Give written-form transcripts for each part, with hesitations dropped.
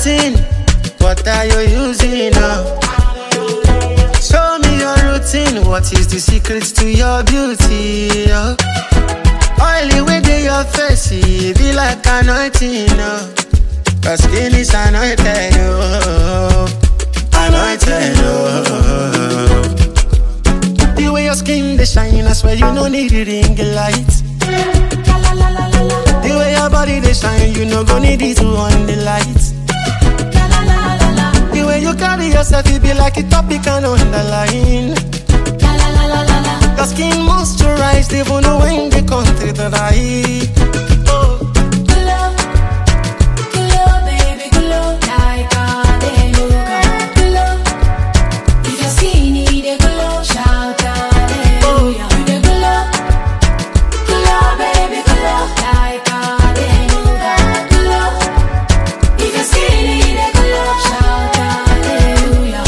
routine. What are you using now? Show me your routine. What is the secret to your beauty? Oh? Oily way to your face, it be like anointing. Oh? Your skin is anointed. Oh. Anointed. Oh. The way your skin they shine, I swear you no need the ring light. The way your body they shine, you no go need it to on the light. The way you carry yourself, it be like a topic and on the line. Your skin moisturized, even when the country dry. Oh. Glow, baby, glow like a deluca. Glow, if your skin need a glow, shout hallelujah. You the glow, baby, glow like a deluca. Glow, if your skin need a glow, shout hallelujah.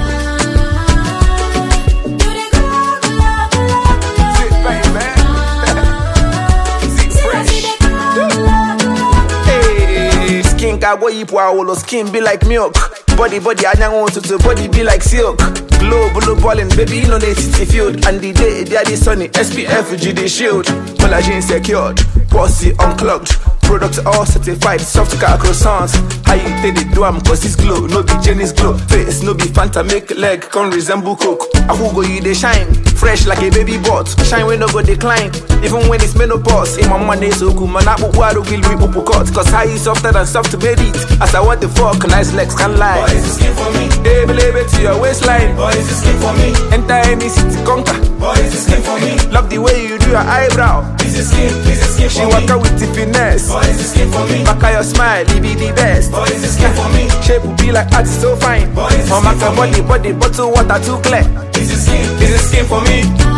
You the glow. Sit back, man. Sit fresh. Hey, skin ka boy ipo awolo, skin be like milk. Body anyango to body be like silk. Glow blue ballin', baby you know they city field. And the day they are the sunny, SPF GD shield. Collagen secured, pussy unclogged. Products all certified, soft car croissants. How you take the do am cause it's glow, no be Jenny's glow. Face no be Fanta, make leg can resemble coke. I who go you they shine, fresh like a baby bot. Shine when no go decline, even when it's menopause. In my money so good, man I put water will be uppercut. Cause high is softer than soft to made it. As I want the fuck, nice legs can lie. Boy, is the skin for me? Hey, believe it to your waistline. Boy, is the skin for me? Enter any city conquer. Boy, is the skin for me? Love the way you do your eyebrow. Is the skin She for walk me? out with the finesse. Boy, is the skin for me? Back at your smile, it be the best. Boy, is the skin for me? Shape will be like art, so fine. Boy, is the Mama skin for body, bottle water too clear. Is the skin for me?